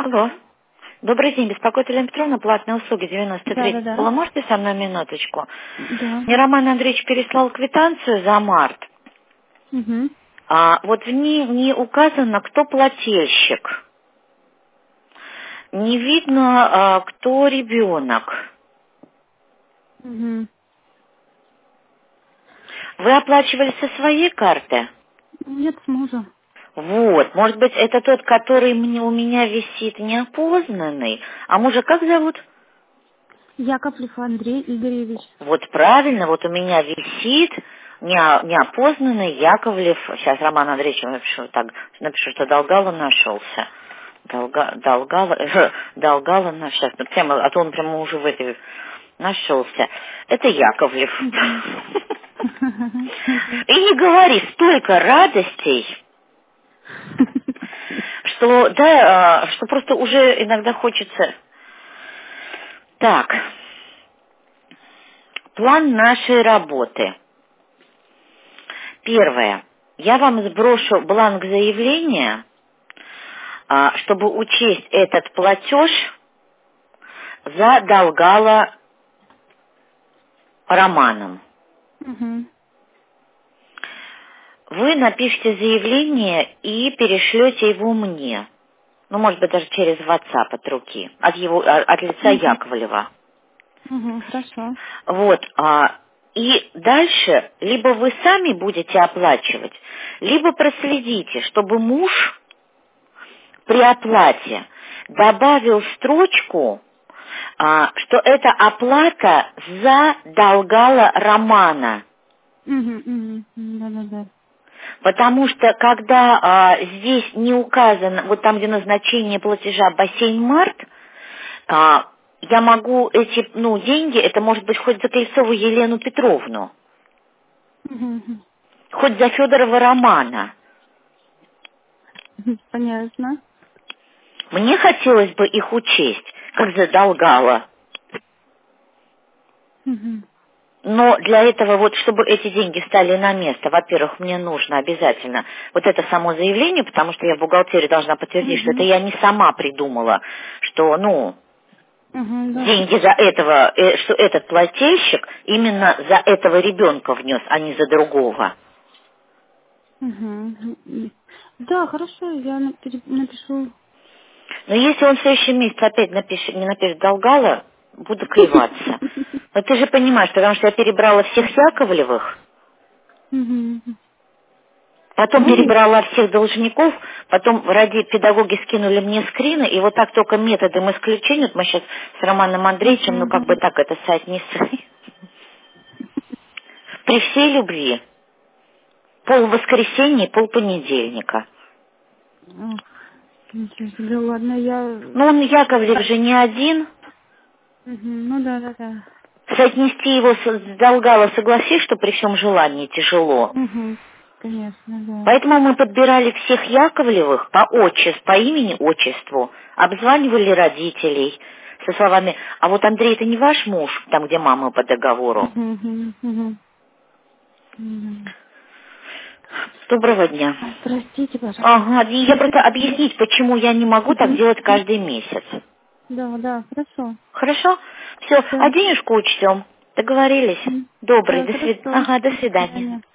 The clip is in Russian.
Алло. Добрый день, беспокоит Елена Петровна, платные услуги 93. Да. Вы можете со мной минуточку? Да. Мне Роман Андреевич переслал квитанцию за март. Угу. Вот в ней не указано, кто плательщик. Не видно, кто ребенок. Угу. Вы оплачивали со своей карты? Нет, с мужа. Вот, может быть, это тот, который у меня висит неопознанный. А мужа как зовут? Яковлев Андрей Игоревич. Вот правильно, вот у меня висит неопознанный Яковлев. Сейчас Роман Андреевич напишу, что Долгало нашелся. Долгало сейчас, прямо, а то он прямо уже в этой нашелся. Это Яковлев. И не говори, столько радостей, что, да, что просто уже иногда хочется. Так, план нашей работы. Первое. Я вам сброшу бланк заявления, чтобы учесть этот платеж за Долгало Романом. Угу. Вы напишите заявление и перешлете его мне. Ну, может быть, даже через WhatsApp от руки, от лица Яковлева. Угу. Хорошо. Вот. И дальше либо вы сами будете оплачивать, либо проследите, чтобы муж при оплате добавил строчку, что это оплата за Долгало Романа. Угу. Да. Потому что когда здесь не указано, вот там, где назначение платежа бассейн Март, я могу эти деньги, это может быть хоть за Кольцову Елену Петровну, Угу. хоть за Федорова Романа. Понятно. Мне хотелось бы их учесть, как за Долгало. Угу. Но для этого, вот, чтобы эти деньги стали на место, во-первых, мне нужно обязательно вот это само заявление, потому что я в бухгалтерии должна подтвердить, что это я не сама придумала, что, Да. деньги за этого, что этот плательщик именно за этого ребенка внес, а не за другого. Угу. Да, хорошо, я напишу. Но если он в следующем месяце опять не напишет Долгало, буду клеваться. Но ты же понимаешь, потому что я перебрала всех Яковлевых, Угу. потом перебрала всех должников, потом педагоги скинули мне скрины, и вот так только методом исключения, вот мы сейчас с Романом Андреевичем, как бы так это соотнесли, при всей любви, пол воскресенья и пол понедельника. Ничего себе, ладно, я... Но он Яковлев же не один, Ну да. соотнести его с Долгало, согласись, что при всем желании тяжело. Угу. Конечно, да. Поэтому мы подбирали всех Яковлевых по имени, отчеству, обзванивали родителей со словами: а вот Андрей, это не ваш муж, там, где мама по договору. Угу. Доброго дня. Простите, пожалуйста. Ага, и я просто объяснить, почему я не могу так делать каждый месяц. Да, хорошо. Хорошо? Все, Да. а денежку учтем. Договорились? Добрый, Да, хорошо. Ага, до До свидания. свидания.